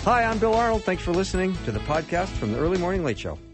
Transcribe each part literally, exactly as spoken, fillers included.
Hi, I'm Bill Arnold. Thanks for listening to the podcast from the Early Morning Late Show.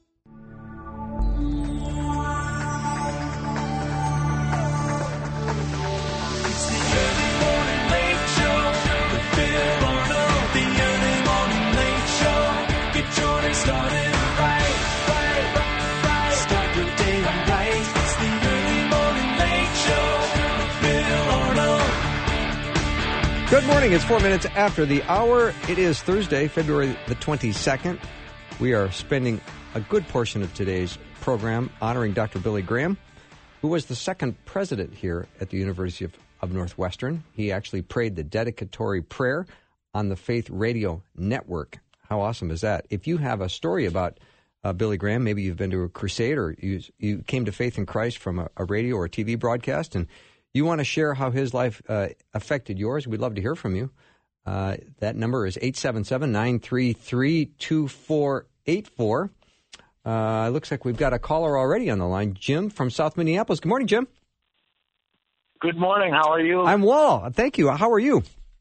Good morning. It's four minutes after the hour. It is Thursday, February the twenty-second. We are spending a good portion of today's program honoring Doctor Billy Graham, who was the second president here at the University of, of Northwestern. He actually prayed the dedicatory prayer on the Faith Radio Network. How awesome is that? If you have a story about uh, Billy Graham, maybe you've been to a crusade or you, you came to faith in Christ from a, a radio or a T V broadcast, and you want to share how his life uh, affected yours, we'd love to hear from you. Uh, that number is eight seven seven, nine three three, two four eight four. Uh, it looks like we've got a caller already on the line, Jim from South Minneapolis. Good morning, Jim. Good morning. How are you? I'm well. Thank you. How are you?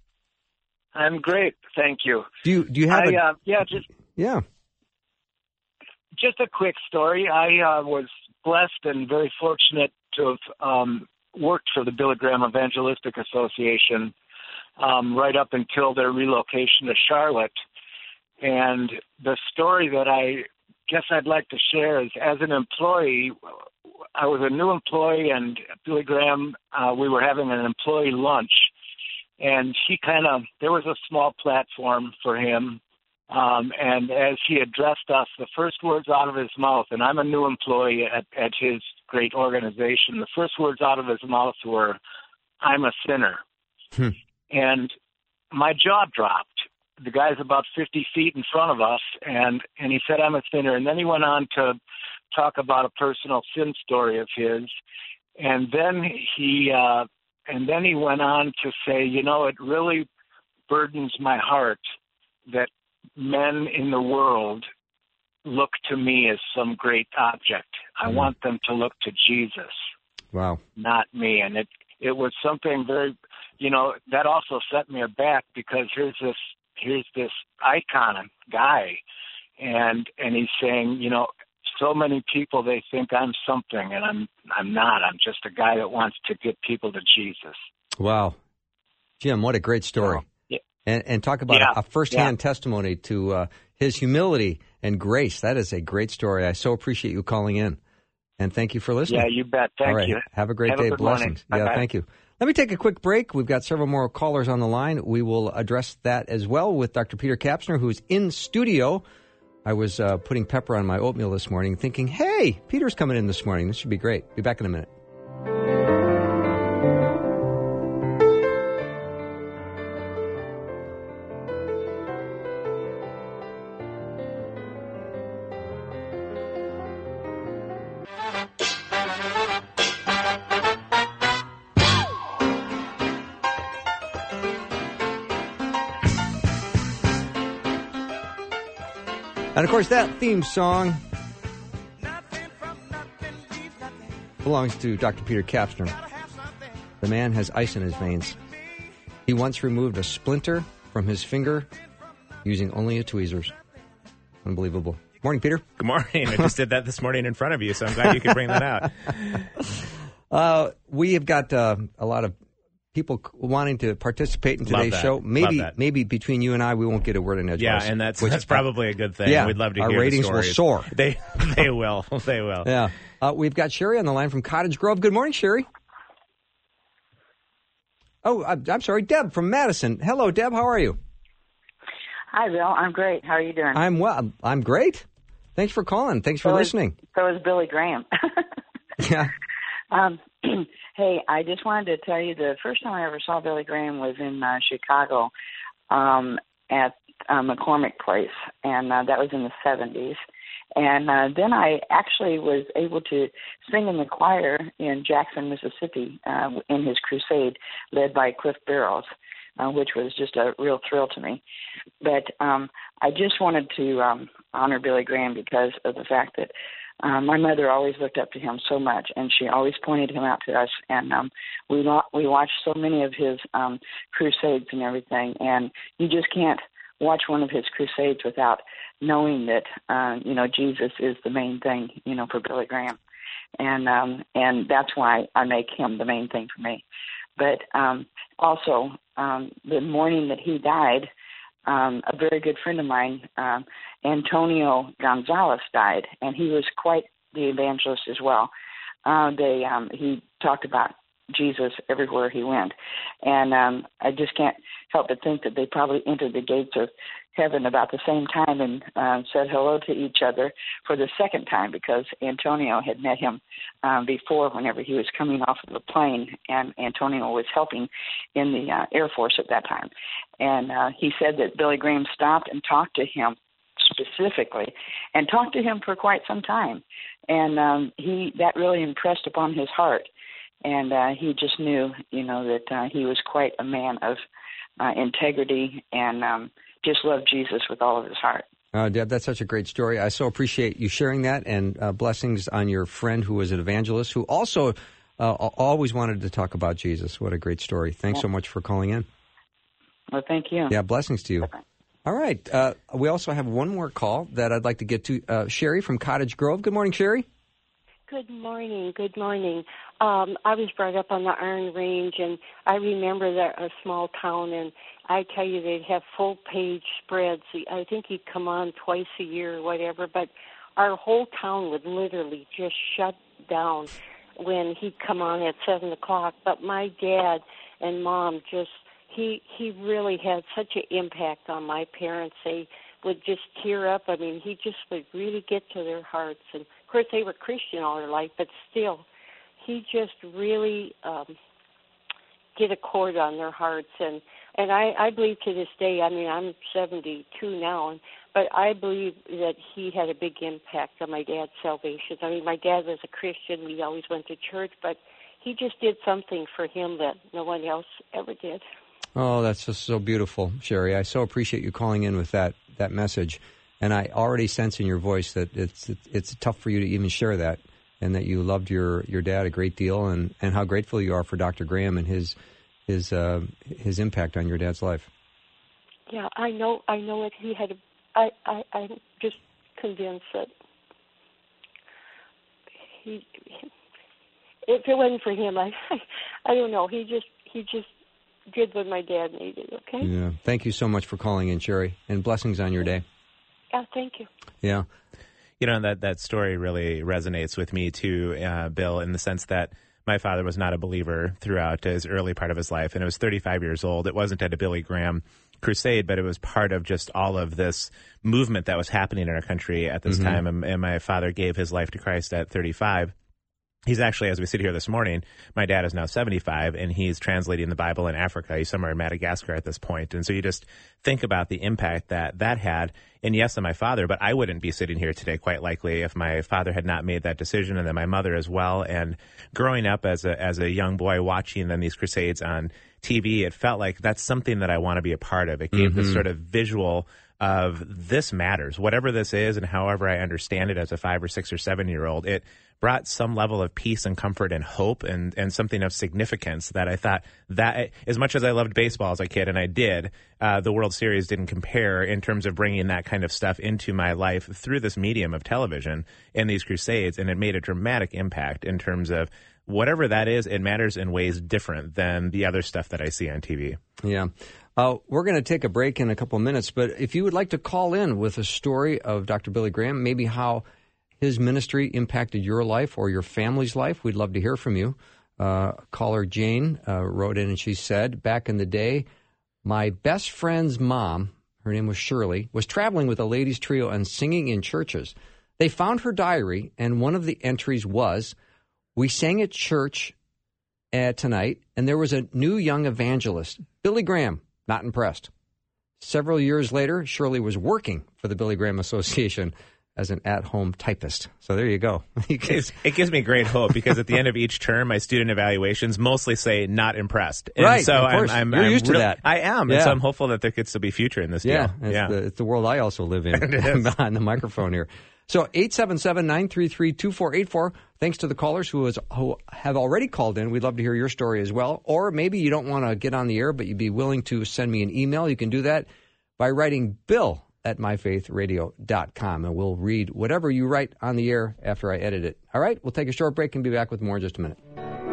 I'm great. Thank you. Do you do you have I, a... uh, yeah, just Yeah. Just a quick story. I uh, was blessed and very fortunate to have um, worked for the Billy Graham Evangelistic Association um, right up until their relocation to Charlotte. And the story that I guess I'd like to share is, as an employee, I was a new employee, and Billy Graham, uh, we were having an employee lunch, and he kind of, there was a small platform for him, um, and as he addressed us, the first words out of his mouth, and I'm a new employee at, at his great organization, the first words out of his mouth were, "I'm a sinner." Hmm. And my jaw dropped. The guy's about fifty feet in front of us, and, and he said, "I'm a sinner." And then he went on to talk about a personal sin story of his. And then he uh, and then he went on to say, you know, it really burdens my heart that men in the world look to me as some great object. I Mm. want them to look to Jesus, Wow. not me. And it, it was something very, you know, that also set me aback, because here's this here's this icon guy, and and he's saying, you know, so many people, they think I'm something, and I'm I'm not. I'm just a guy that wants to get people to Jesus. Wow. Jim, what a great story. Yeah. And, and talk about Yeah. a, a firsthand Yeah. testimony to uh, his humility and grace. That is a great story. I so appreciate you calling in. And thank you for listening. Yeah, you bet. Thank All right. you. Have a great Have a day. good Blessings. morning. Yeah, Bye-bye. thank you. Let me take a quick break. We've got several more callers on the line. We will address that as well with Doctor Peter Kapsner, who's in studio. I was uh, putting pepper on my oatmeal this morning, thinking, hey, Peter's coming in this morning. This should be great. Be back in a minute. And, of course, that theme song belongs to Doctor Peter Kapsner. The man has ice in his veins. He once removed a splinter from his finger using only a tweezers. Unbelievable. Morning, Peter. Good morning. I just did that this morning in front of you, so I'm glad you could bring that out. Uh, we have got uh, a lot of people wanting to participate in today's Love that. show. Maybe Love that. maybe between you and I, we won't get a word in edgewise. Yeah, and that's which- that's probably a good thing. Yeah, We'd love to our hear ratings the will stories. soar. They they will. They will. Yeah. Uh, we've got Sherry on the line from Cottage Grove. Good morning, Sherry. Oh, I'm, I'm sorry, Deb from Madison. Hello, Deb. How are you? Hi, Bill. I'm great. How are you doing? I'm well. I'm great. Thanks for calling. Thanks for so listening. Is, so is Billy Graham. Yeah. Um, hey, I just wanted to tell you the first time I ever saw Billy Graham was in uh, Chicago um, at uh, McCormick Place, and uh, that was in the seventies. And uh, then I actually was able to sing in the choir in Jackson, Mississippi, uh, in his crusade, led by Cliff Barrows, uh, which was just a real thrill to me. But um, I just wanted to um, honor Billy Graham because of the fact that Um, my mother always looked up to him so much, and she always pointed him out to us. And um, we lo- we watched so many of his um, crusades and everything, and you just can't watch one of his crusades without knowing that, uh, you know, Jesus is the main thing, you know, for Billy Graham. And um, and that's why I make him the main thing for me. But um, also, um, the morning that he died, um, a very good friend of mine, um, Antonio Gonzalez, died, and he was quite the evangelist as well. Uh, they um, he talked about Jesus everywhere he went, and um, I just can't help but think that they probably entered the gates of heaven about the same time and uh, said hello to each other for the second time, because Antonio had met him um, before whenever he was coming off of the plane, and Antonio was helping in the uh, Air Force at that time. And uh, he said that Billy Graham stopped and talked to him specifically and talked to him for quite some time. And um, he that really impressed upon his heart. And uh, he just knew, you know, that uh, he was quite a man of uh, integrity and um, just loved Jesus with all of his heart. Uh, Deb, that's such a great story. I so appreciate you sharing that, and uh, blessings on your friend who was an evangelist who also uh, always wanted to talk about Jesus. What a great story. Thanks yeah. so much for calling in. Well, thank you. Yeah, blessings to you. Okay. All right. Uh, we also have one more call that I'd like to get to. Uh, Sherry from Cottage Grove. Good morning, Sherry. Good morning. Good morning. Um, I was brought up on the Iron Range, and I remember that a small town, and I tell you, they'd have full-page spreads. I think he'd come on twice a year or whatever, but our whole town would literally just shut down when he'd come on at seven o'clock. But my dad and mom just, he he really had such an impact on my parents. They would just tear up. I mean, he just would really get to their hearts. And, of course, they were Christian all their life, but still, he just really um, get a cord on their hearts. And, and I, I believe to this day, I mean, I'm seventy-two now, and, but I believe that he had a big impact on my dad's salvation. I mean, my dad was a Christian. We always went to church, but he just did something for him that no one else ever did. Oh, that's just so beautiful, Sherry. I so appreciate you calling in with that that message. And I already sense in your voice that it's it's tough for you to even share that, and that you loved your, your dad a great deal, and, and how grateful you are for Doctor Graham and his his uh, his impact on your dad's life. Yeah, I know I know it. He had a, I, I, I'm just convinced that he, if it wasn't for him, I, I I don't know. He just he just did what my dad needed, okay? Yeah. Thank you so much for calling in, Sherry, and blessings on your day. Yeah, thank you. Yeah. You know, that, that story really resonates with me, too, uh, Bill, in the sense that my father was not a believer throughout his early part of his life, and it was thirty-five years old. It wasn't at a Billy Graham crusade, but it was part of just all of this movement that was happening in our country at this mm-hmm. time, and, and my father gave his life to Christ at thirty-five. He's actually, as we sit here this morning, my dad is now seventy-five, and he's translating the Bible in Africa. He's somewhere in Madagascar at this point. And so you just think about the impact that that had. And yes, on my father, but I wouldn't be sitting here today, quite likely, if my father had not made that decision, and then my mother as well. And growing up as a as a young boy watching then these crusades on T V, it felt like that's something that I want to be a part of. It gave mm-hmm. this sort of visual of this matters, whatever this is, and however I understand it as a five or six or seven year old, it brought some level of peace and comfort and hope and, and something of significance that I thought that, as much as I loved baseball as a kid, and I did, uh, the World Series didn't compare in terms of bringing that kind of stuff into my life through this medium of television and these crusades, and it made a dramatic impact in terms of whatever that is, it matters in ways different than the other stuff that I see on T V. Yeah. Uh, we're going to take a break in a couple of minutes, but if you would like to call in with a story of Doctor Billy Graham, maybe how his ministry impacted your life or your family's life, we'd love to hear from you. Uh, caller Jane uh, wrote in and she said, back in the day, my best friend's mom, her name was Shirley, was traveling with a ladies' trio and singing in churches. They found her diary, and one of the entries was, we sang at church uh, tonight, and there was a new young evangelist, Billy Graham. Not impressed. Several years later, Shirley was working for the Billy Graham Association as an at-home typist. So there you go. It gives me great hope, because at the end of each term, my student evaluations mostly say not impressed. And right, so of course. I'm, I'm, You're I'm used real, to that. I am, yeah. and so I'm hopeful that there could still be future in this yeah, deal. It's Yeah, the, it's the world I also live in behind the microphone here. So eight seven seven, nine three three, two four eight four. Thanks to the callers who, has, who have already called in. We'd love to hear your story as well. Or maybe you don't want to get on the air, but you'd be willing to send me an email. You can do that. by writing Bill at my faith radio dot com, and we'll read whatever you write on the air after I edit it. All right, we'll take a short break and be back with more in just a minute.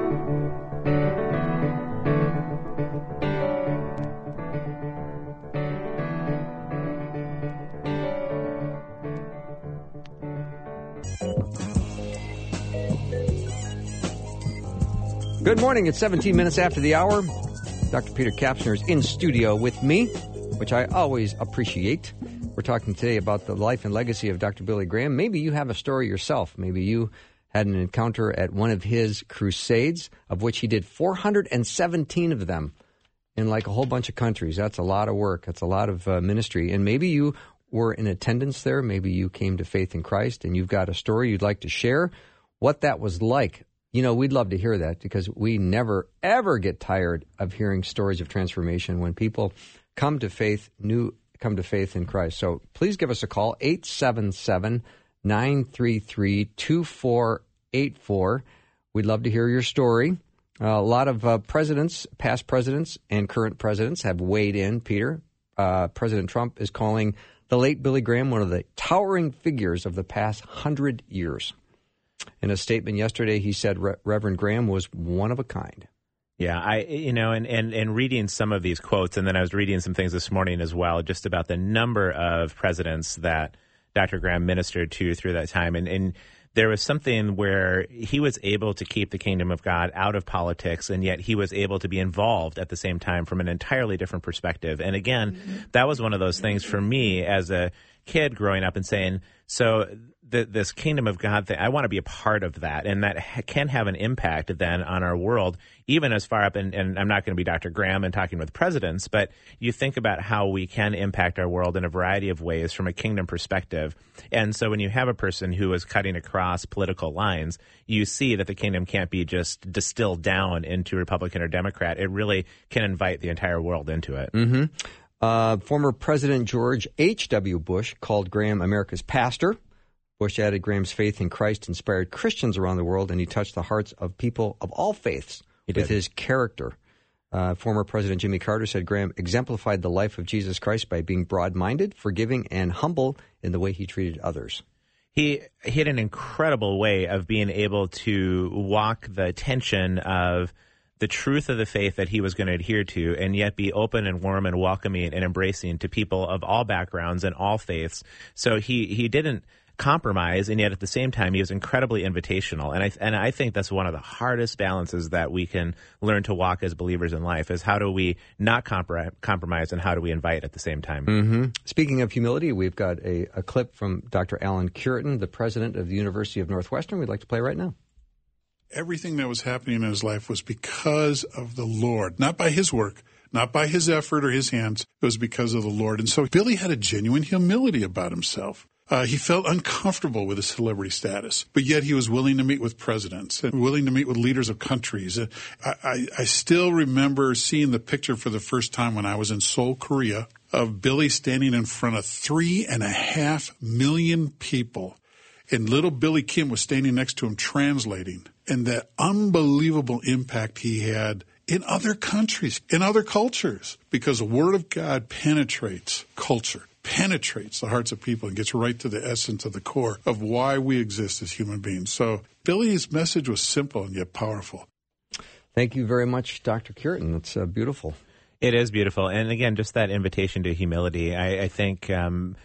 Good morning. It's seventeen minutes after the hour. Doctor Peter Kapsner is in studio with me, which I always appreciate. We're talking today about the life and legacy of Doctor Billy Graham. Maybe you have a story yourself. Maybe you had an encounter at one of his crusades, of which he did four hundred seventeen of them in like a whole bunch of countries. That's a lot of work. That's a lot of uh, ministry. And maybe you were in attendance there. Maybe you came to faith in Christ and you've got a story you'd like to share, what that was like. You know, we'd love to hear that because we never, ever get tired of hearing stories of transformation when people come to faith, new, come to faith in Christ. So please give us a call, eight seven seven, nine three three, two four eight four. We'd love to hear your story. Uh, a lot of uh, presidents, past presidents and current presidents have weighed in, Peter. Uh, President Trump is calling the late Billy Graham one of the towering figures of the past hundred years. In a statement yesterday, he said Re- Reverend Graham was one of a kind. Yeah, I you know, and, and, and reading some of these quotes, and then I was reading some things this morning as well, just about the number of presidents that Doctor Graham ministered to through that time. And, and there was something where he was able to keep the kingdom of God out of politics, and yet he was able to be involved at the same time from an entirely different perspective. And again, mm-hmm. that was one of those things for me as a kid growing up and saying, so the, this kingdom of God thing, I want to be a part of that. And that ha- can have an impact then on our world, even as far up, and, and I'm not going to be Doctor Graham and talking with presidents, but you think about how we can impact our world in a variety of ways from a kingdom perspective. And so when you have a person who is cutting across political lines, you see that the kingdom can't be just distilled down into Republican or Democrat. It really can invite the entire world into it. Mm-hmm. Uh, former President George H W. Bush called Graham America's pastor. Bush added Graham's faith in Christ inspired Christians around the world, and he touched the hearts of people of all faiths with his character. Uh, former President Jimmy Carter said Graham exemplified the life of Jesus Christ by being broad-minded, forgiving, and humble in the way he treated others. He, he had an incredible way of being able to walk the tension of the truth of the faith that he was going to adhere to, and yet be open and warm and welcoming and embracing to people of all backgrounds and all faiths. So he, he didn't compromise, and yet at the same time, he was incredibly invitational. And I and I think that's one of the hardest balances that we can learn to walk as believers in life, is how do we not compri- compromise and how do we invite at the same time? Mm-hmm. Speaking of humility, we've got a, a clip from Doctor Alan Curitin, the president of the University of Northwestern, we'd like to play right now. Everything that was happening in his life was because of the Lord, not by his work, not by his effort or his hands. It was because of the Lord. And so Billy had a genuine humility about himself. Uh, he felt uncomfortable with his celebrity status, but yet he was willing to meet with presidents and willing to meet with leaders of countries. I, I, I still remember seeing the picture for the first time when I was in Seoul, Korea, of Billy standing in front of three and a half million people. And little Billy Kim was standing next to him translating. And that unbelievable impact he had in other countries, in other cultures, because the Word of God penetrates culture, penetrates the hearts of people, and gets right to the essence of the core of why we exist as human beings. So Billy's message was simple and yet powerful. Thank you very much, Doctor Curitin. It's uh, beautiful. It is beautiful. And again, just that invitation to humility, I, I think um,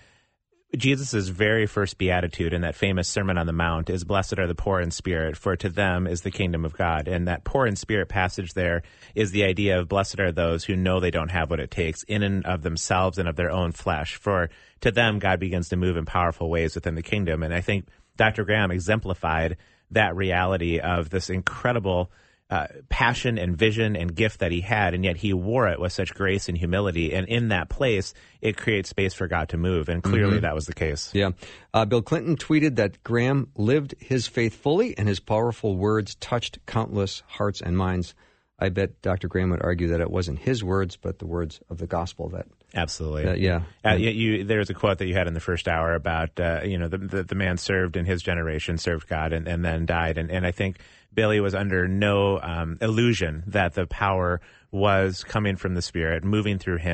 Jesus' very first beatitude in that famous Sermon on the Mount is, "Blessed are the poor in spirit, for to them is the kingdom of God." And that poor in spirit passage there is the idea of blessed are those who know they don't have what it takes in and of themselves and of their own flesh. For to them, God begins to move in powerful ways within the kingdom. And I think Doctor Graham exemplified that reality of this incredible Uh, passion and vision and gift that he had, and yet he wore it with such grace and humility. And in that place, it creates space for God to move. And clearly mm-hmm. that was the case. Yeah. Uh, Bill Clinton tweeted that Graham lived his faith fully, and his powerful words touched countless hearts and minds. I bet Doctor Graham would argue that it wasn't his words, but the words of the gospel that. Absolutely. That, yeah. Uh, you, you, there's a quote that you had in the first hour about, uh, you know, the, the, the man served in his generation, served God, and, and then died. And, and I think Billy was under no um, illusion that the power was coming from the Spirit, moving through him,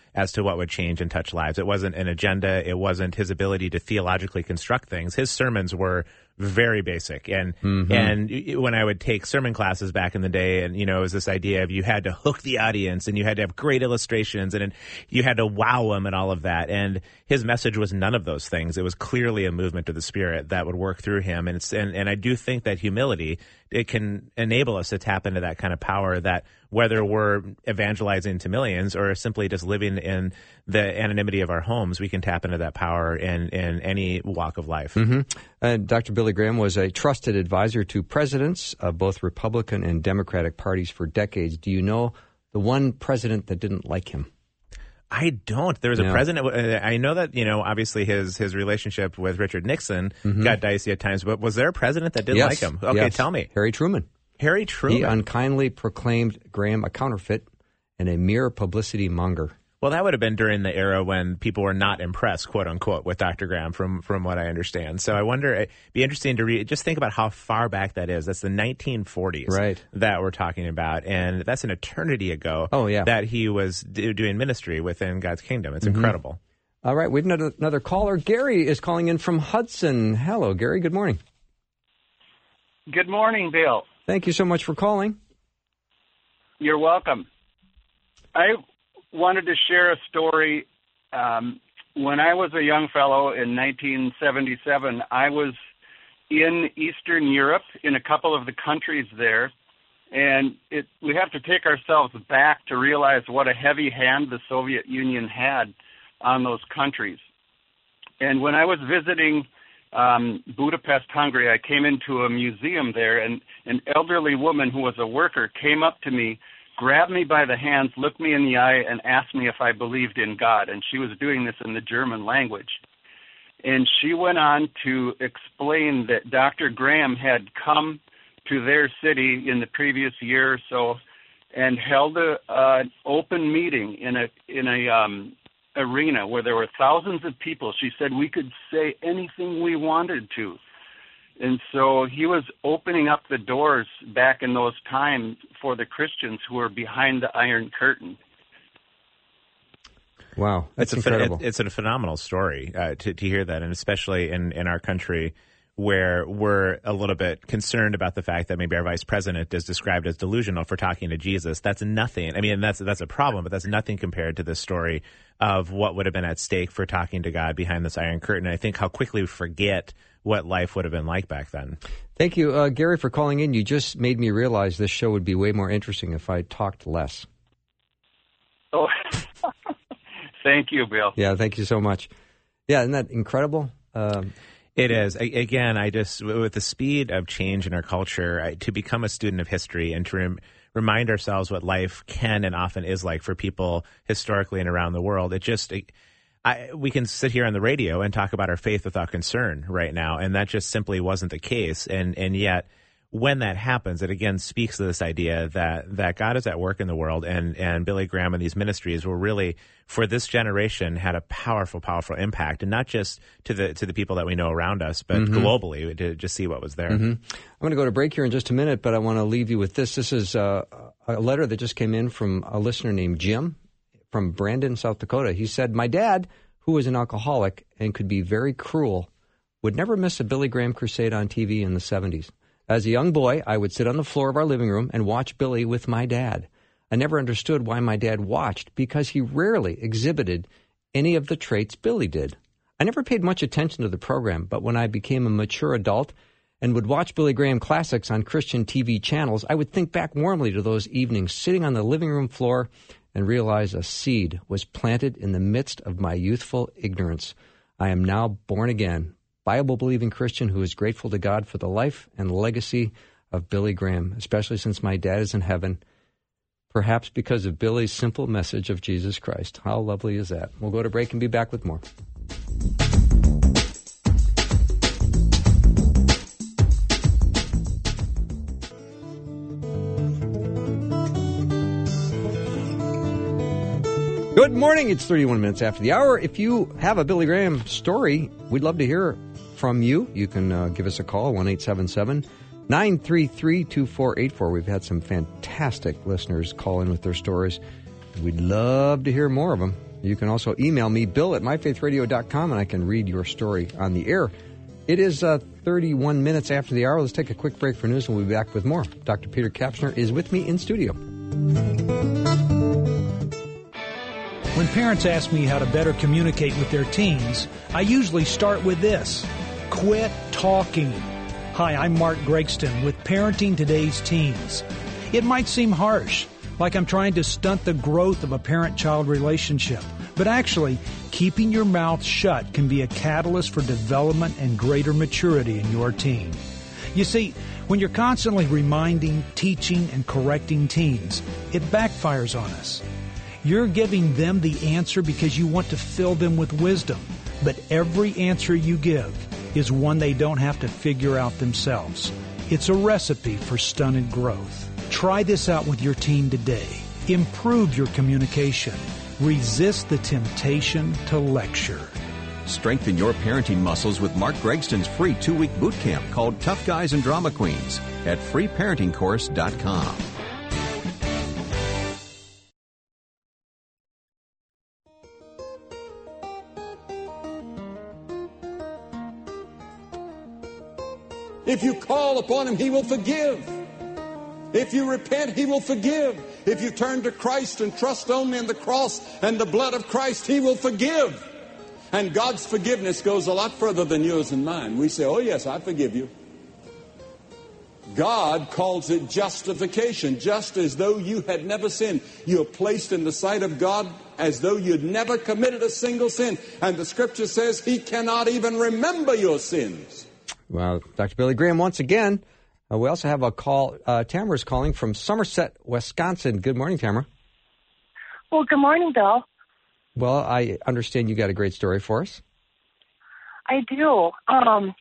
as to what would change and touch lives. It wasn't an agenda. It wasn't his ability to theologically construct things. His sermons were very basic. And mm-hmm. and when I would take sermon classes back in the day, and, you know, it was this idea of you had to hook the audience and you had to have great illustrations and you had to wow them and all of that. And his message was none of those things. It was clearly a movement of the Spirit that would work through him. And it's, and, and I do think that humility, it can enable us to tap into that kind of power that whether we're evangelizing to millions or simply just living in the anonymity of our homes, we can tap into that power in, in any walk of life. Mm-hmm. Uh, Doctor Billy Graham was a trusted advisor to presidents of both Republican and Democratic parties for decades. Do you know the one president that didn't like him? I don't. There was a No. president. I know that, you know, obviously his his relationship with Richard Nixon Mhm. got dicey at times, but was there a president that didn't Yes. like him? Okay, Yes. tell me. Harry Truman. Harry Truman. He unkindly proclaimed Graham a counterfeit and a mere publicity monger. Well, that would have been during the era when people were not impressed, quote unquote, with Doctor Graham, from from what I understand. So I wonder, it'd be interesting to read, just think about how far back that is. That's the nineteen forties Right. that we're talking about. And that's an eternity ago Oh, yeah. that he was do, doing ministry within God's kingdom. It's Mhm. incredible. All right, we've another, another caller. Gary is calling in from Hudson. Hello, Gary. Good morning. Good morning, Bill. Thank you so much for calling. You're welcome. I wanted to share a story. Um, when I was a young fellow in nineteen seventy-seven, I was in Eastern Europe, in a couple of the countries there, and it, we have to take ourselves back to realize what a heavy hand the Soviet Union had on those countries. And when I was visiting um, Budapest, Hungary, I came into a museum there, and an elderly woman who was a worker came up to me, grabbed me by the hands, looked me in the eye, and asked me if I believed in God. And she was doing this in the German language. And she went on to explain that Doctor Graham had come to their city in the previous year or so and held a uh, open meeting in a in a um, arena where there were thousands of people. She said we could say anything we wanted to. And so he was opening up the doors back in those times for the Christians who were behind the Iron Curtain. Wow, that's it's a, incredible. It, it's a phenomenal story uh, to, to hear that, and especially in, in our country where we're a little bit concerned about the fact that maybe our vice president is described as delusional for talking to Jesus. That's nothing. I mean, that's that's a problem, but that's nothing compared to this story of what would have been at stake for talking to God behind this Iron Curtain. And I think how quickly we forget what life would have been like back then. Thank you, uh, Gary, for calling in. You just made me realize this show would be way more interesting if I talked less. Oh, thank you, Bill. Yeah, thank you so much. Yeah, isn't that incredible? Um, It is. I, again, I just, with the speed of change in our culture, I, to become a student of history and to rem, remind ourselves what life can and often is like for people historically and around the world, it just, it, I, we can sit here on the radio and talk about our faith without concern right now, and that just simply wasn't the case. And and yet, when that happens, it again speaks to this idea that that God is at work in the world, and and Billy Graham and these ministries were really, for this generation, had a powerful, powerful impact, and not just to the to the people that we know around us, but mm-hmm. globally to just see what was there. Mm-hmm. I'm going to go to break here in just a minute, but I want to leave you with this. This is uh, a letter that just came in from a listener named Jim from Brandon, South Dakota. He said, "My dad, who was an alcoholic and could be very cruel, would never miss a Billy Graham crusade on T V in the seventies. As a young boy, I would sit on the floor of our living room and watch Billy with my dad. I never understood why my dad watched, because he rarely exhibited any of the traits Billy did. I never paid much attention to the program, but when I became a mature adult and would watch Billy Graham classics on Christian T V channels, I would think back warmly to those evenings sitting on the living room floor and realize a seed was planted in the midst of my youthful ignorance. I am now born again, Bible-believing Christian who is grateful to God for the life and legacy of Billy Graham, especially since my dad is in heaven, perhaps because of Billy's simple message of Jesus Christ." How lovely is that? We'll go to break and be back with more. Good morning. It's thirty-one minutes after the hour. If you have a Billy Graham story, we'd love to hear from you. You can uh, give us a call, one eight seven seven, nine three three, two four eight four. We've had some fantastic listeners call in with their stories. We'd love to hear more of them. You can also email me, bill at my faith radio dot com, and I can read your story on the air. It is uh, thirty-one minutes after the hour. Let's take a quick break for news, and we'll be back with more. Doctor Peter Kapsner is with me in studio. When parents ask me how to better communicate with their teens, I usually start with this: quit talking. Hi, I'm Mark Gregston with Parenting Today's Teens. It might seem harsh, like I'm trying to stunt the growth of a parent-child relationship. But actually, keeping your mouth shut can be a catalyst for development and greater maturity in your teen. You see, when you're constantly reminding, teaching, and correcting teens, it backfires on us. You're giving them the answer because you want to fill them with wisdom. But every answer you give is one they don't have to figure out themselves. It's a recipe for stunted growth. Try this out with your teen today. Improve your communication. Resist the temptation to lecture. Strengthen your parenting muscles with Mark Gregston's free two-week boot camp called Tough Guys and Drama Queens at free parenting course dot com. If you call upon Him, He will forgive. If you repent, He will forgive. If you turn to Christ and trust only in the cross and the blood of Christ, He will forgive. And God's forgiveness goes a lot further than yours and mine. We say, oh yes, I forgive you. God calls it justification, just as though you had never sinned. You are placed in the sight of God as though you'd never committed a single sin. And the Scripture says He cannot even remember your sins. Well, Doctor Billy Graham, once again, uh, we also have a call. Uh, Tamara's calling from Somerset, Wisconsin. Good morning, Tamara. Well, good morning, Bill. Well, I understand you got a great story for us. I do. Um,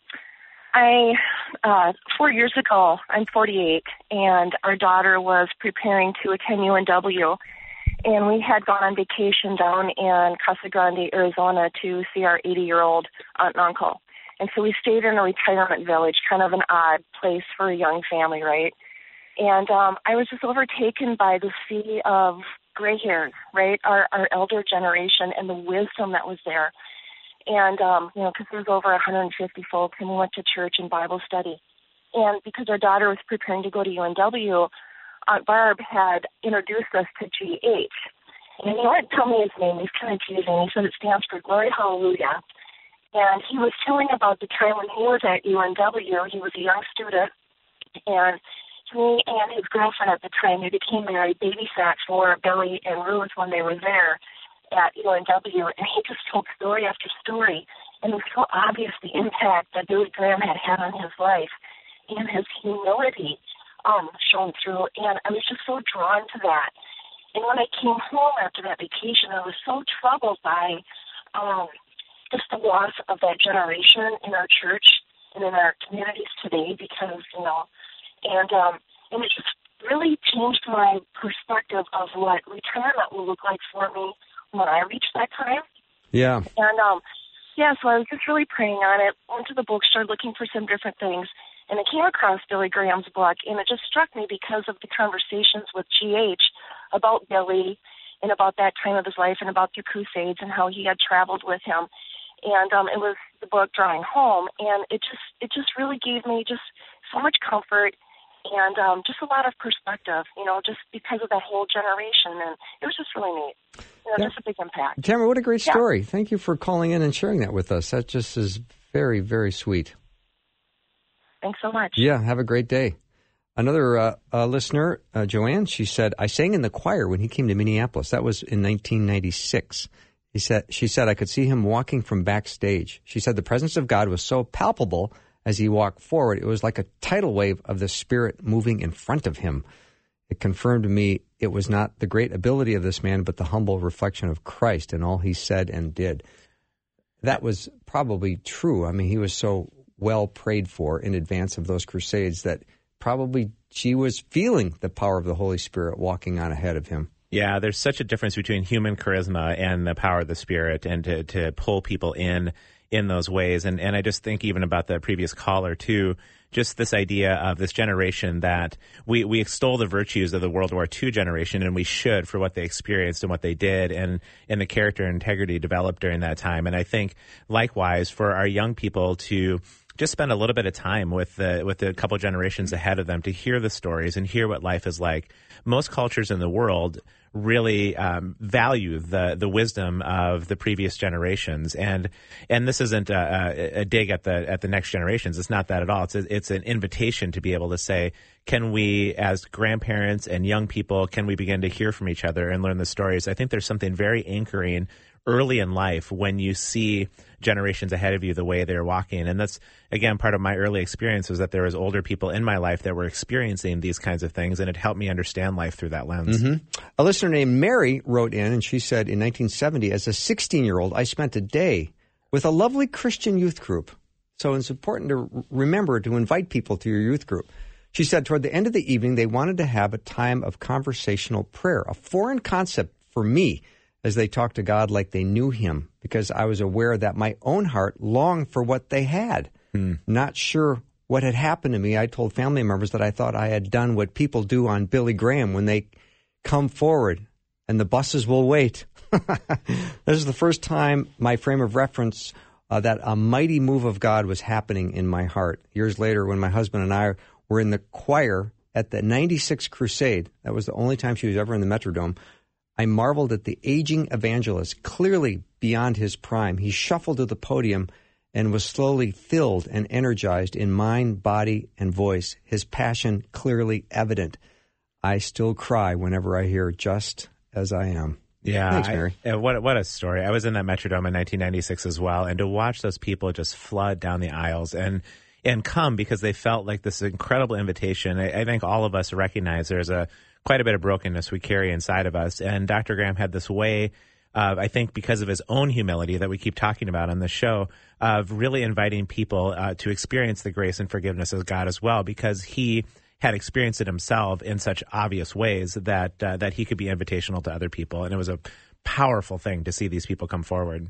I uh, four years ago, I'm forty-eight, and our daughter was preparing to attend U N W, and we had gone on vacation down in Casa Grande, Arizona, to see our eighty-year-old aunt and uncle. And so we stayed in a retirement village, kind of an odd place for a young family, right? And um, I was just overtaken by the sea of gray hairs, right? Our, our elder generation and the wisdom that was there. And, um, you know, because there was over one hundred fifty folks, and we went to church and Bible study. And because our daughter was preparing to go to U N W, Aunt Barb had introduced us to G H. And he wouldn't tell me his name. He's kind of teasing. He said it stands for Glory Hallelujah. And he was telling about the time when he was at U N W. He was a young student, and he and his girlfriend at the time, they became married, babysat for Billy and Ruth when they were there at U N W. And he just told story after story, and it was so obvious the impact that Billy Graham had had on his life and his humility um, shone through. And I was just so drawn to that. And when I came home after that vacation, I was so troubled by um, just the loss of that generation in our church and in our communities today, because, you know, and um, and it just really changed my perspective of what retirement will look like for me when I reach that time. Yeah. And, um, yeah, so I was just really praying on it, went to the bookstore looking for some different things, and I came across Billy Graham's book, and it just struck me because of the conversations with G H about Billy and about that time of his life and about the Crusades and how he had traveled with him. And um, it was the book Drawing Home, and it just it just really gave me just so much comfort and um, just a lot of perspective, you know, just because of that whole generation. And it was just really neat. You know, yeah. Just a big impact. Tamara, what a great yeah. story. Thank you for calling in and sharing that with us. That just is very, very sweet. Thanks so much. Yeah, have a great day. Another uh, uh, listener, uh, Joanne, she said, I sang in the choir when he came to Minneapolis. That was in nineteen ninety-six. He said, she said, I could see him walking from backstage. She said the presence of God was so palpable as he walked forward. It was like a tidal wave of the Spirit moving in front of him. It confirmed to me it was not the great ability of this man, but the humble reflection of Christ in all he said and did. That was probably true. I mean, he was so well prayed for in advance of those crusades that probably she was feeling the power of the Holy Spirit walking on ahead of him. Yeah, there's such a difference between human charisma and the power of the Spirit, and to, to pull people in in those ways. And, and I just think even about the previous caller, too, just this idea of this generation that we, we extol the virtues of the World War Two generation, and we should, for what they experienced and what they did and, and the character and integrity developed during that time. And I think, likewise, for our young people to just spend a little bit of time with the with the couple generations ahead of them to hear the stories and hear what life is like. Most cultures in the world really um, value the the wisdom of the previous generations, and and this isn't a, a dig at the at the next generations. It's not that at all. It's a, it's an invitation to be able to say, can we, as grandparents and young people, can we begin to hear from each other and learn the stories? I think there's something very anchoring early in life when you see generations ahead of you the way they're walking. And that's, again, part of my early experience was that there was older people in my life that were experiencing these kinds of things, and it helped me understand life through that lens. Mm-hmm. A listener named Mary wrote in, and she said, in nineteen seventy, as a sixteen-year-old, I spent a day with a lovely Christian youth group. So it's important to remember to invite people to your youth group. She said toward the end of the evening, they wanted to have a time of conversational prayer, a foreign concept for me, as they talked to God like they knew him, because I was aware that my own heart longed for what they had. Hmm. Not sure what had happened to me, I told family members that I thought I had done what people do on Billy Graham when they come forward and the buses will wait. This is the first time my frame of reference uh, that a mighty move of God was happening in my heart. Years later, when my husband and I were in the choir at the ninety-six Crusade, that was the only time she was ever in the Metrodome, I marveled at the aging evangelist, clearly beyond his prime. He shuffled to the podium and was slowly filled and energized in mind, body, and voice, his passion clearly evident. I still cry whenever I hear Just As I Am. Yeah. Thanks, Mary. I, what, what a story. I was in that Metrodome in nineteen ninety-six as well, and to watch those people just flood down the aisles and and come because they felt like this incredible invitation. I, I think all of us recognize there's a quite a bit of brokenness we carry inside of us. And Doctor Graham had this way of, I think because of his own humility that we keep talking about on the show, of really inviting people uh, to experience the grace and forgiveness of God as well, because he had experienced it himself in such obvious ways that uh, that he could be invitational to other people. And it was a powerful thing to see these people come forward.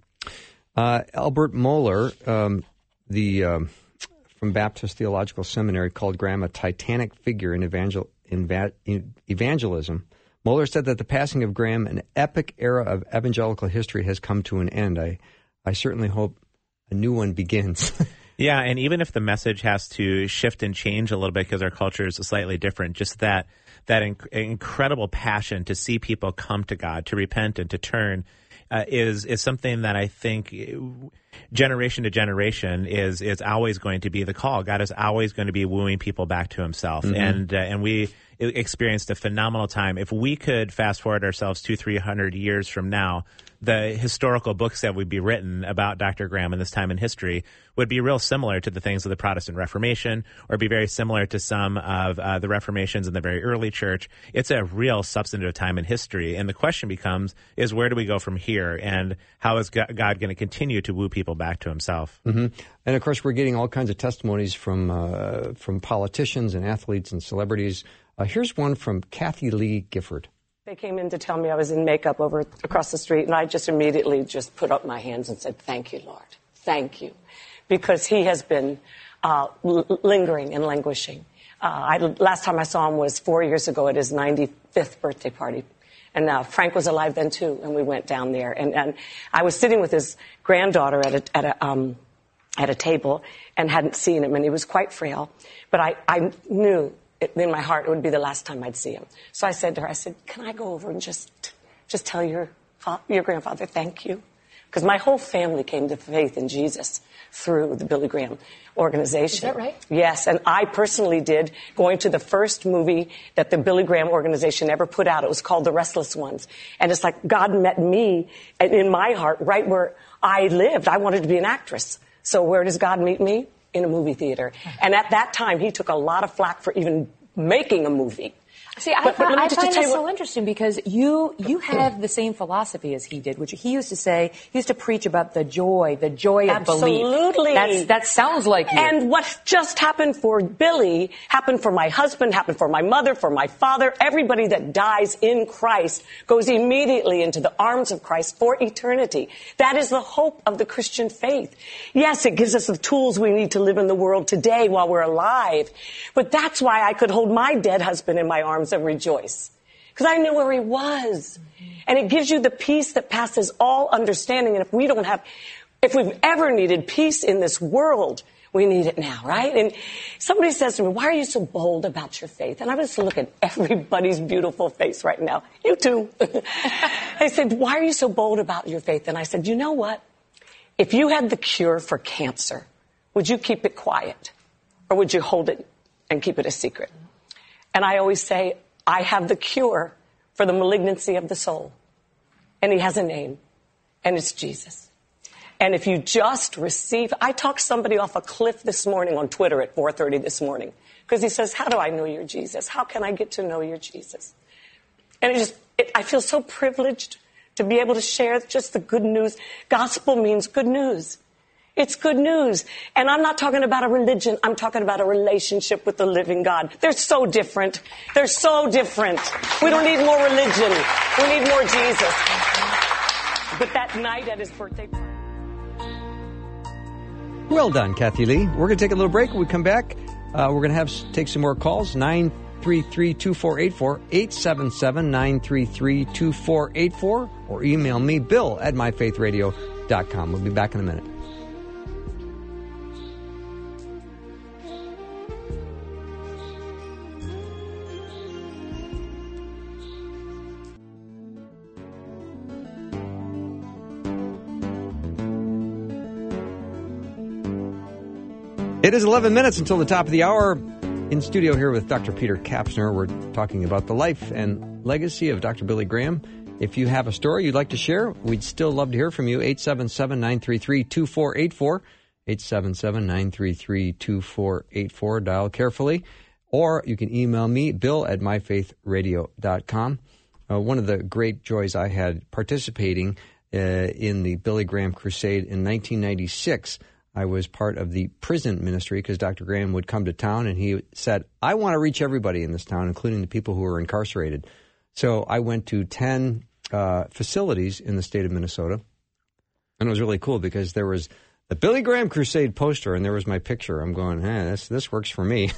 Uh, Albert Mohler, um, the um, from Baptist Theological Seminary, called Graham a titanic figure in evangel- in va- in evangelism. Mohler said that the passing of Graham, an epic era of evangelical history, has come to an end. I, I certainly hope a new one begins. Yeah, and even if the message has to shift and change a little bit because our culture is slightly different, just that that inc- incredible passion to see people come to God, to repent and to turn, uh, is is something that I think generation to generation is is always going to be the call. God is always going to be wooing people back to himself, mm-hmm. and uh, and we experienced a phenomenal time. If we could fast forward ourselves two, three hundred years from now, the historical books that would be written about Doctor Graham in this time in history would be real similar to the things of the Protestant Reformation, or be very similar to some of uh, the Reformations in the very early church. It's a real substantive time in history. And the question becomes, is where do we go from here? And how is God going to continue to woo people back to himself? Mm-hmm. And, of course, we're getting all kinds of testimonies from uh, from politicians and athletes and celebrities. Uh, here's one from Kathy Lee Gifford. They came in to tell me I was in makeup over across the street, and I just immediately just put up my hands and said, thank you, Lord. Thank you. Because he has been uh, l- lingering and languishing. Uh, I, last time I saw him was four years ago at his ninety-fifth birthday party. And uh, Frank was alive then, too, and we went down there. And, and I was sitting with his granddaughter at a, at a, um, at a table and hadn't seen him, and he was quite frail. But I, I knew in my heart it would be the last time I'd see him. So I said to her, I said, can I go over and just just tell your your grandfather thank you? Because my whole family came to faith in Jesus through the Billy Graham organization. Is that right? Yes, and I personally did, going to the first movie that the Billy Graham organization ever put out. It was called The Restless Ones. And it's like God met me in my heart right where I lived. I wanted to be an actress. So where does God meet me? In a movie theater. And at that time, he took a lot of flack for even making a movie. See, I, but, find, but I find this what, so interesting because you you have the same philosophy as he did, which he used to say, he used to preach about the joy, the joy of absolutely. belief. Absolutely. That sounds like you. And what just happened for Billy happened for my husband, happened for my mother, for my father. Everybody that dies in Christ goes immediately into the arms of Christ for eternity. That is the hope of the Christian faith. Yes, it gives us the tools we need to live in the world today while we're alive. But that's why I could hold my dead husband in my arms and rejoice. Because I knew where he was. And it gives you the peace that passes all understanding. And if we don't have, if we've ever needed peace in this world, we need it now, right? And somebody says to me, why are you so bold about your faith? And I was looking at everybody's beautiful face right now. You too. They said, why are you so bold about your faith? And I said, you know what? If you had the cure for cancer, would you keep it quiet? Or would you hold it and keep it a secret? And I always say, I have the cure for the malignancy of the soul. And he has a name. And it's Jesus. And if you just receive, I talked somebody off a cliff this morning on Twitter at four thirty this morning. Because he says, how do I know you're Jesus? How can I get to know you're Jesus? And it just, it, I feel so privileged to be able to share just the good news. Gospel means good news. It's good news. And I'm not talking about a religion. I'm talking about a relationship with the living God. They're so different. They're so different. We don't need more religion. We need more Jesus. But that night at his birthday party. Well done, Kathy Lee. We're going to take a little break. When we come back, uh, we're going to have take some more calls. nine three three, two four eight four, eight seven seven, nine three three, two four eight four, or email me, bill at my faith radio dot com. We'll be back in a minute. It is eleven minutes until the top of the hour. In studio here with Doctor Peter Kapsner, we're talking about the life and legacy of Doctor Billy Graham. If you have a story you'd like to share, we'd still love to hear from you. eight seven seven, nine three three, two four eight four. eight seven seven, nine three three, two four eight four. Dial carefully. Or you can email me, bill at my faith radio dot com. Uh, one of the great joys I had participating uh, in the Billy Graham Crusade in nineteen ninety-six, I was part of the prison ministry because Doctor Graham would come to town and he said, I want to reach everybody in this town, including the people who are incarcerated. So I went to ten uh, facilities in the state of Minnesota. And it was really cool because there was the Billy Graham Crusade poster and there was my picture. I'm going, hey, this, this works for me.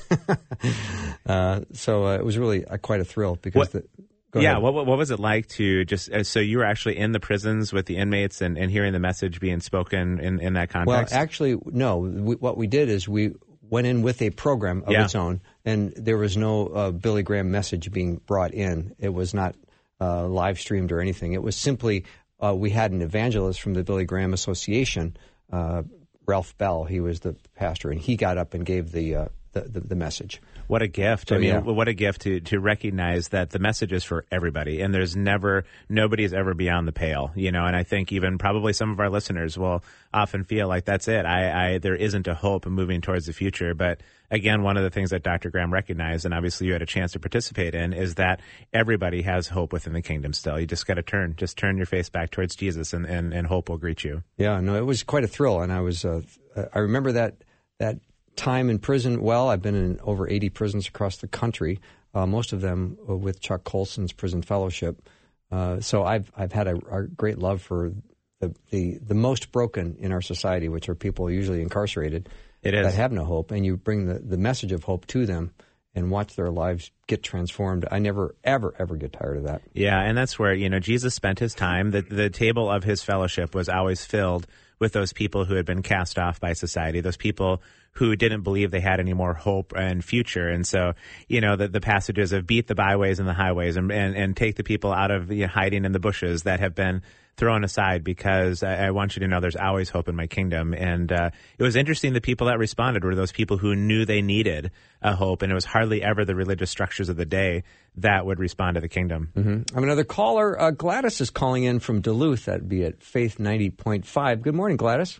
uh, so uh, it was really uh, quite a thrill because what? the... Go yeah, what, what was it like to just, uh, so you were actually in the prisons with the inmates and, and hearing the message being spoken in, in that context? Well, actually, no. We, what we did is we went in with a program of yeah. its own, and there was no uh, Billy Graham message being brought in. It was not uh, live streamed or anything. It was simply, uh, we had an evangelist from the Billy Graham Association, uh, Ralph Bell. He was the pastor, and he got up and gave the uh, the, the, the message. What a gift. So, I mean, yeah. what a gift to, to recognize that the message is for everybody and there's never, nobody is ever beyond the pale, you know, and I think even probably some of our listeners will often feel like that's it. I, I there isn't a hope moving towards the future. But again, one of the things that Doctor Graham recognized, and obviously you had a chance to participate in, is that everybody has hope within the kingdom still. You just got to turn, just turn your face back towards Jesus and, and, and hope will greet you. Yeah, no, it was quite a thrill. And I was, uh, I remember that, that, time in prison. Well, I've been in over eighty prisons across the country, uh, most of them with Chuck Colson's Prison Fellowship. Uh, so I've I've had a, a great love for the, the the most broken in our society, which are people usually incarcerated it is. that have no hope, and you bring the, the message of hope to them and watch their lives get transformed. I never, ever, ever get tired of that. Yeah, and that's where, you know, Jesus spent his time. The, the table of his fellowship was always filled with those people who had been cast off by society, those people who didn't believe they had any more hope and future. And so, you know, the, the passages of beat the byways and the highways and, and, and take the people out of you know, hiding in the bushes that have been thrown aside, because I, I want you to know there's always hope in my kingdom. And uh, it was interesting, the people that responded were those people who knew they needed a hope, and it was hardly ever the religious structures of the day that would respond to the kingdom. Mm-hmm. I have another caller. Uh, Gladys is calling in from Duluth. That'd be at Faith ninety point five. Good morning, Gladys.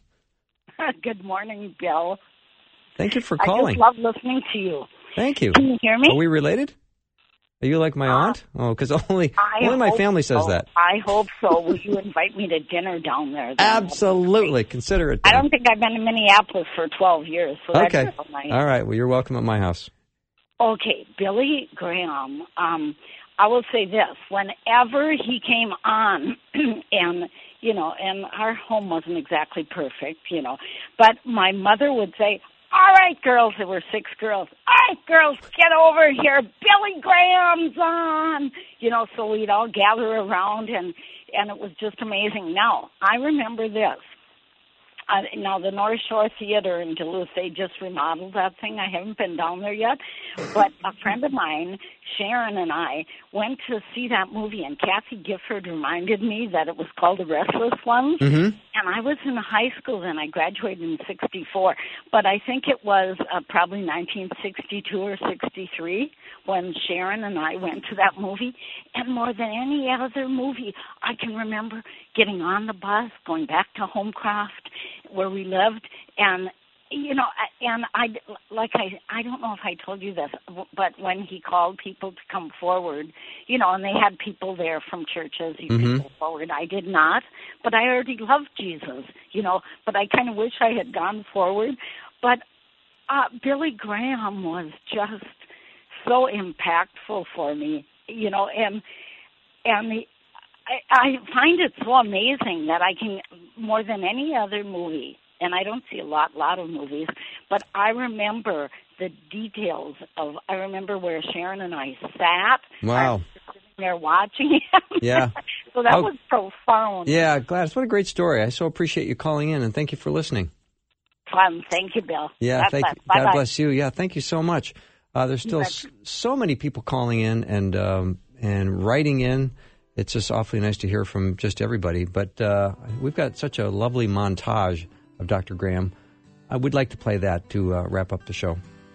Good morning, Bill. Thank you for calling. I just love listening to you. Thank you. Can you hear me? Are we related? Are you like my Uh, aunt? Oh, because only I only my hope family says so. that. I hope so. Will you invite me to dinner down there? Then? Absolutely. Consider it I done. don't think I've been in Minneapolis for twelve years, so Okay. that's real nice. All right. Well, you're welcome at my house. Okay, Billy Graham. Um, I will say this: whenever he came on, and you know, and our home wasn't exactly perfect, you know, but my mother would say, "All right, girls," there were six girls. "All right, girls, get over here. Billy Graham's on." You know, so we'd all gather around, and and it was just amazing. Now I remember this. Uh, now, the North Shore Theater in Duluth, they just remodeled that thing. I haven't been down there yet. But a friend of mine, Sharon, and I went to see that movie, and Kathy Gifford reminded me that it was called The Restless Ones. Mm-hmm. And I was in high school then. I graduated in sixty-four. But I think it was uh, probably nineteen sixty-two or sixty-three when Sharon and I went to that movie. And more than any other movie, I can remember getting on the bus, going back to Homecroft, where we lived, and you know, and I like I I don't know if I told you this, but when he called people to come forward, you know, and they had people there from churches, you Mhm. could go forward. I did not, but I already loved Jesus, you know. But I kind of wish I had gone forward. But uh, Billy Graham was just so impactful for me, you know, and and the. I, I find it so amazing that I can, more than any other movie, and I don't see a lot, lot of movies, but I remember the details of, I remember where Sharon and I sat. Wow. I was sitting there watching him. Yeah. So that Oh. was profound. Yeah, Gladys, what a great story. I so appreciate you calling in, and thank you for listening. Fun. Thank you, Bill. Yeah, God thank bless. you. God Bye-bye. bless you. Yeah, thank you so much. Uh, there's You still bet. s- so many people calling in and um, and writing in. It's just awfully nice to hear from just everybody. But uh, we've got such a lovely montage of Doctor Graham. I would like to play that to uh, wrap up the show.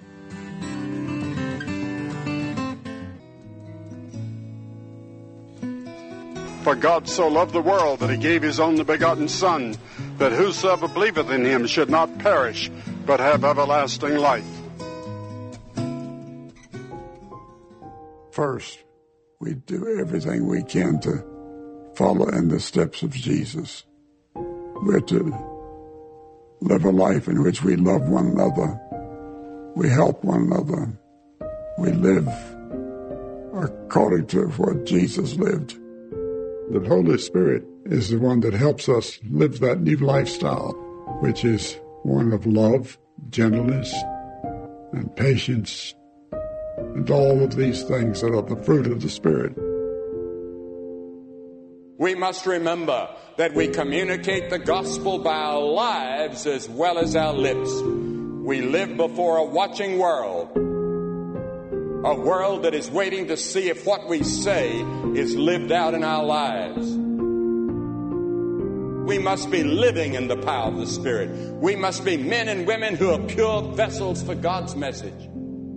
For God so loved the world that he gave his only begotten Son, that whosoever believeth in him should not perish, but have everlasting life. First, we do everything we can to follow in the steps of Jesus. We're to live a life in which we love one another, we help one another, we live according to what Jesus lived. The Holy Spirit is the one that helps us live that new lifestyle, which is one of love, gentleness, and patience, and all of these things that are the fruit of the Spirit. We must remember that we communicate the gospel by our lives as well as our lips. We live before a watching world, a world that is waiting to see if what we say is lived out in our lives. We must be living in the power of the Spirit. We must be men and women who are pure vessels for God's message.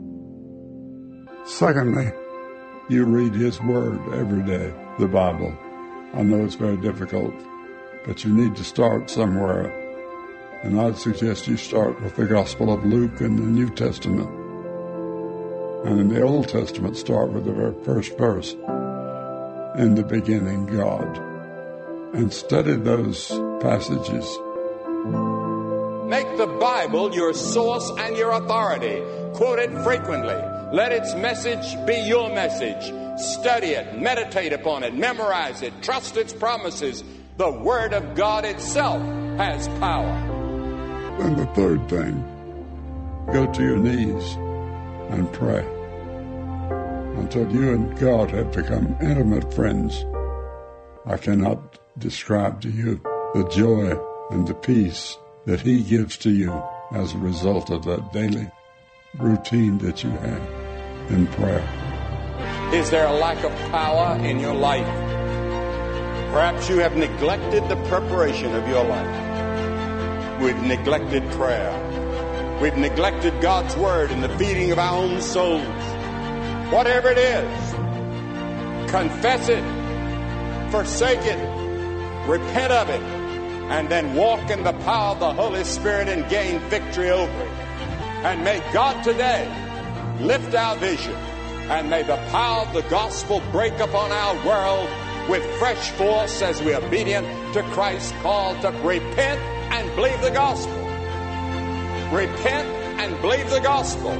Secondly, you read his word every day, the Bible. I know it's very difficult, but you need to start somewhere. And I'd suggest you start with the Gospel of Luke in the New Testament. And in the Old Testament, start with the very first verse. In the beginning, God. And study those passages. Make the Bible your source and your authority. Quote it frequently. Let its message be your message. Study it, meditate upon it, memorize it, trust its promises. The Word of God itself has power. And the third thing, go to your knees and pray until you and God have become intimate friends. I cannot describe to you the joy and the peace that he gives to you as a result of that daily routine that you have in prayer. Is there a lack of power in your life? Perhaps you have neglected the preparation of your life. We've neglected prayer. We've neglected God's Word and the feeding of our own souls. Whatever it is, confess it, forsake it, repent of it, and then walk in the power of the Holy Spirit and gain victory over it. And may God today lift our vision And may the power of the gospel break upon our world with fresh force as we are obedient to Christ's call to repent and believe the gospel. Repent and believe the gospel.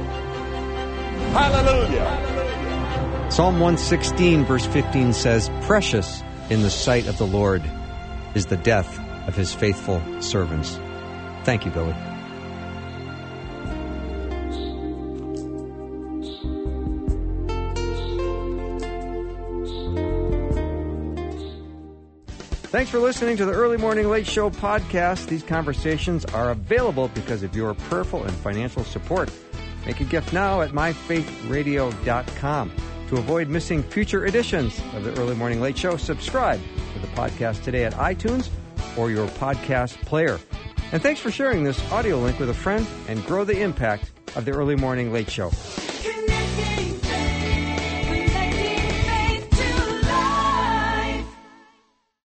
Hallelujah. Psalm one sixteen, verse fifteen says, "Precious in the sight of the Lord is the death of his faithful servants." Thank you, Billy. Thanks for listening to the Early Morning Late Show podcast. These conversations are available because of your prayerful and financial support. Make a gift now at my faith radio dot com. To avoid missing future editions of the Early Morning Late Show, subscribe to the podcast today at iTunes or your podcast player. And thanks for sharing this audio link with a friend and grow the impact of the Early Morning Late Show.